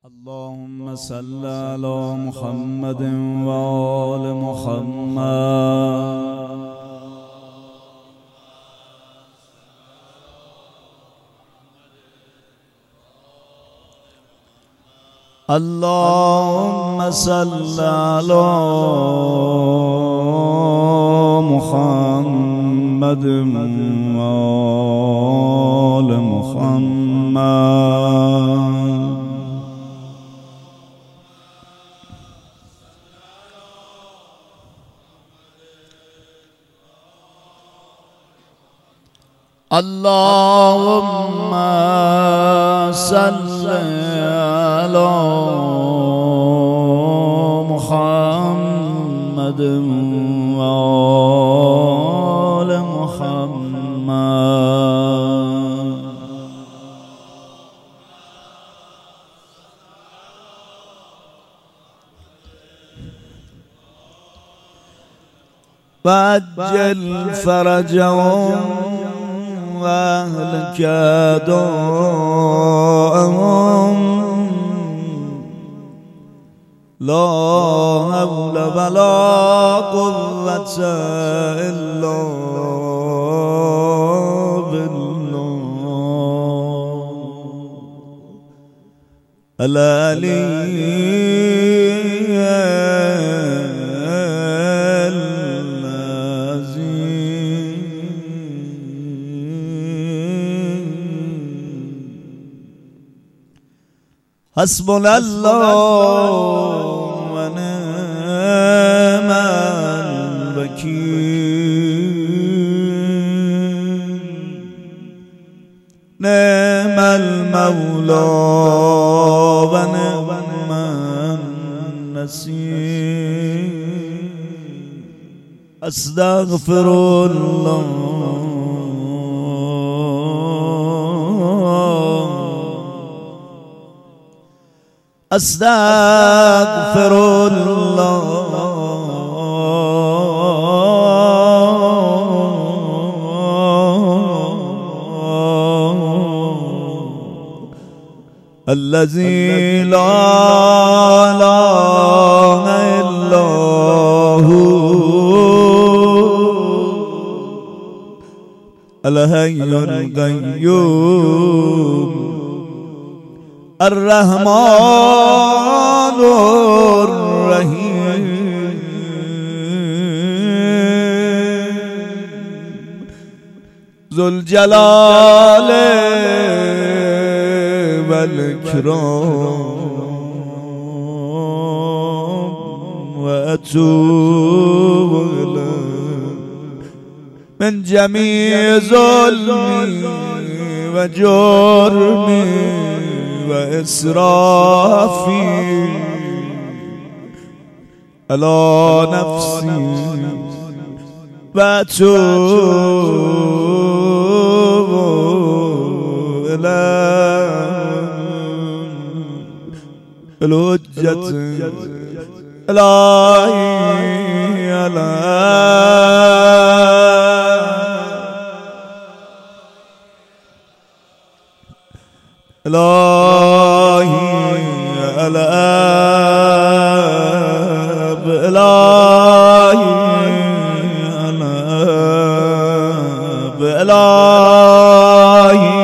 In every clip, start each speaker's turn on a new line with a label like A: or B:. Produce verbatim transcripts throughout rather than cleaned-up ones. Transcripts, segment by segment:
A: اللهم صل على محمد وآل محمد. اللهم صل على محمد وآل محمد. اللهم صل على محمد وآل محمد. وعجل فرجهم وأهلك دعاءهم. لا حول ولا قوة إلا بالله العلي حسبنا الله ونعم الوكيل. نعم المولى ونعم النصير. استغفر الله استغفر الله الذي لا اله الا هو الحي القيوم الرحمن الرحيم ذو الجلال والإكرام. وأتوب إليه من جميع ظلمي وجرمي وإسرافي على نفسي وأتوب إلى الحجة إلهي على إلهي الآب إلهي الآب إلهي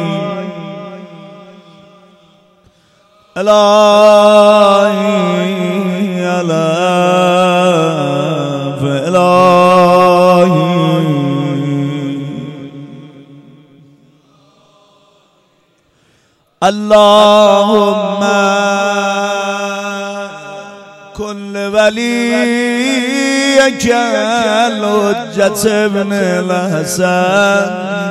A: إلهي الآب إلهي. اللهم كن وليك الحجة ابن الحسن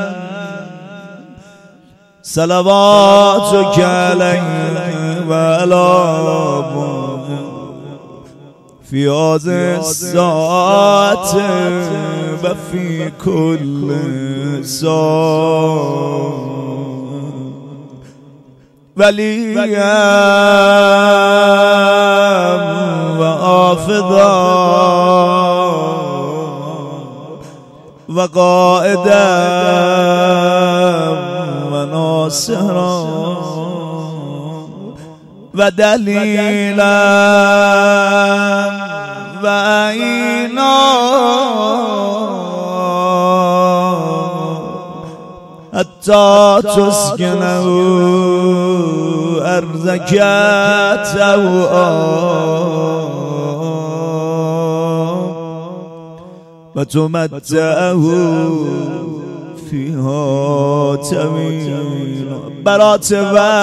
A: صلواتك عليه وعلى في هذه الساعة وفي كل ساعة وليا وآفضا وقائدا وناصرا و دلیلم و عینا حتی تسکنه ارضک طوعا و تمتعه فیها طویلا. برات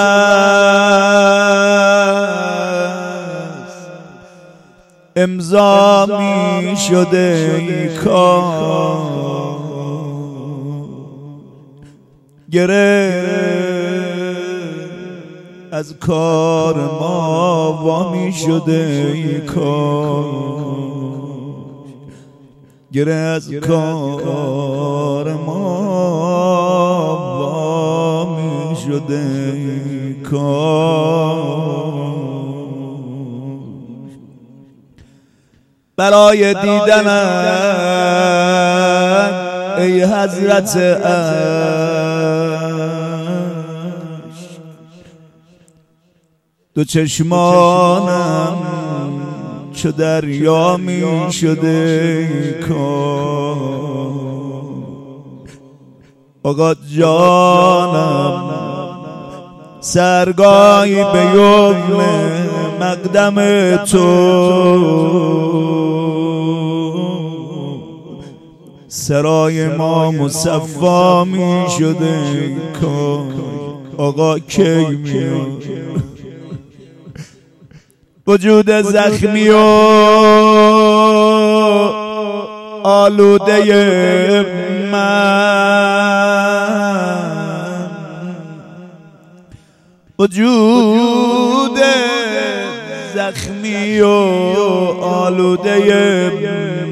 A: وصل امضا می شده ای کار، گره از کار ما وامی شده ای کار، گره از کار ما وامی شده ای کار. برای دیدنت ای حضرت عشق دو چشمانم چو دریا می شده کار. آقا جانم سرگاهی به یمن مقدم تو، سرای ما مصفا می شده کار. آقا کی میاد وجود زخمی و آلوده من، وجود زخمی و آلوده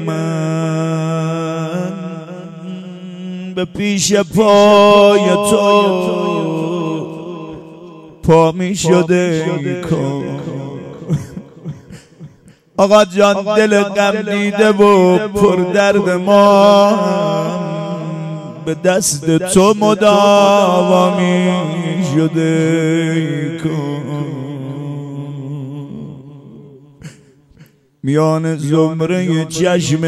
A: من به پیش پای تو پا می شده کار. آقا جان دل غم دیده و پر درد ما به دست تو مداوا می شده کار. میان زمره چشم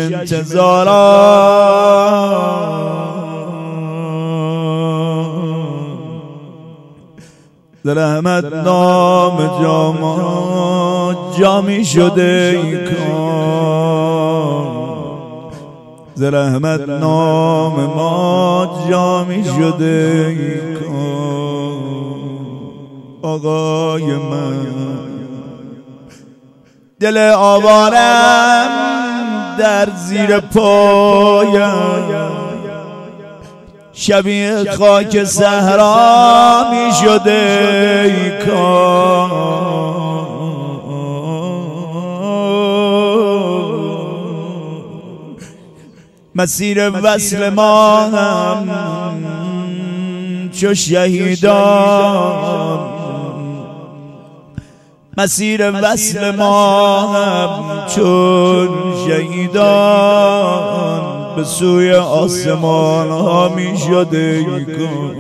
A: انتظارات رحمت نام جاما جامی شده ای کار، ز رحمت نام ما جامی شده ای کار. آقای من دل آوارم در زیر پایم شبیه خاک صحرا می شده ای کار. مسیر وصل ما هم چو شهیدان، مسیر وصل ما هم چون شهیدان به سوی آسمان ها می شده ای کار.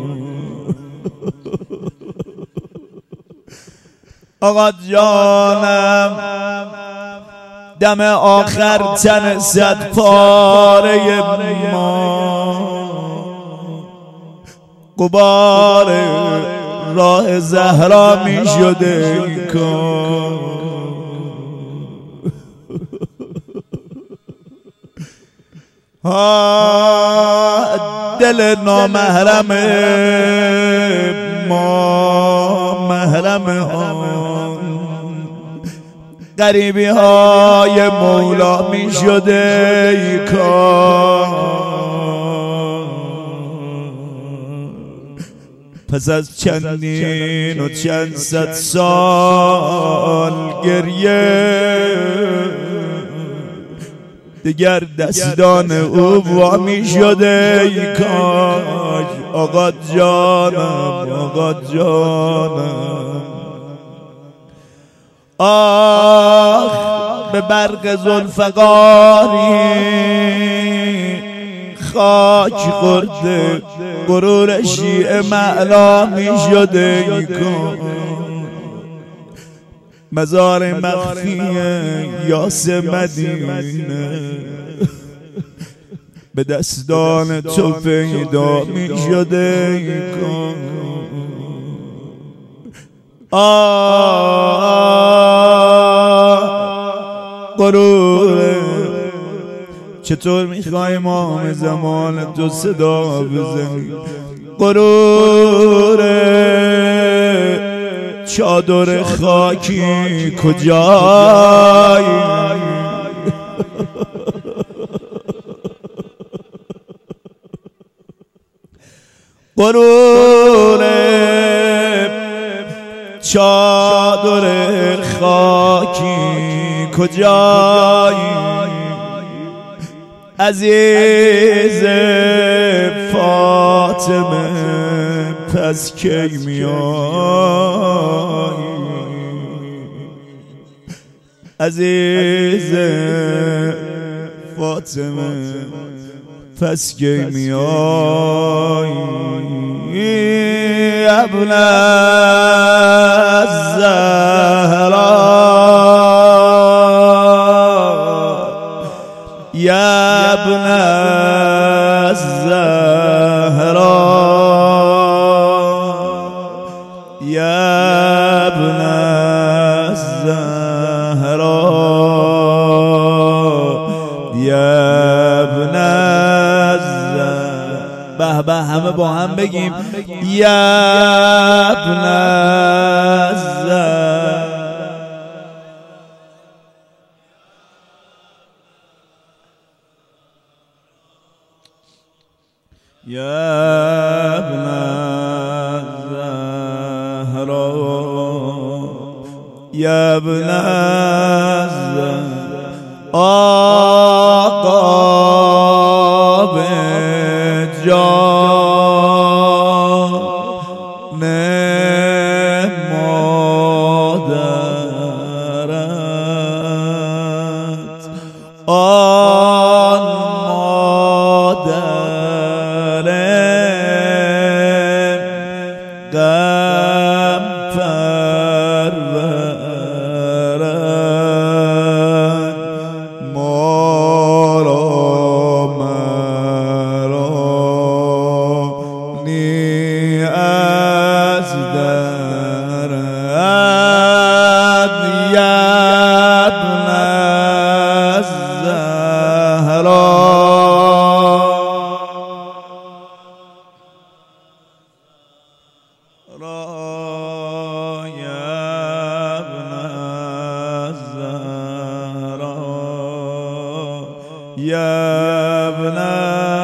A: آقا جانم دم آخر تن صد پاره ما غبار راه زهرا می شده ای کار. دل نامحرم ما محرم ها غریبی های مولا می شده ای کار. پس از چندین و چند صد سال گریه دیگر دستان او وامی شده ای کاش. آقا جانم آقا جانم آخ به برق ذوالفقاری خاک خورده غرور شیعه معلا می شده ای کاش. مزار مخفی یاس مدینه به دستان تو پیدا می شده آه غروره چطور میخوای امام زمان تو صدا بزنی غروره چادر خاکی کجای غروره چادر خاکی کجای عزیز فاطمه پس کی میای عزیز فاطمه پس کی میای ابن الزهرا یا ابن الزهرا یا ابن الزهرا یا ابن الزهرا به به همه با هم بگیم یا ابن الزهرا یا ابن الزهرا یا ابن الزهرا آقا به جان مادرت آن مادر غم پرورد ما را مرانی از درد یا ابن الزهرا را یا ابن الزهرا یا ابن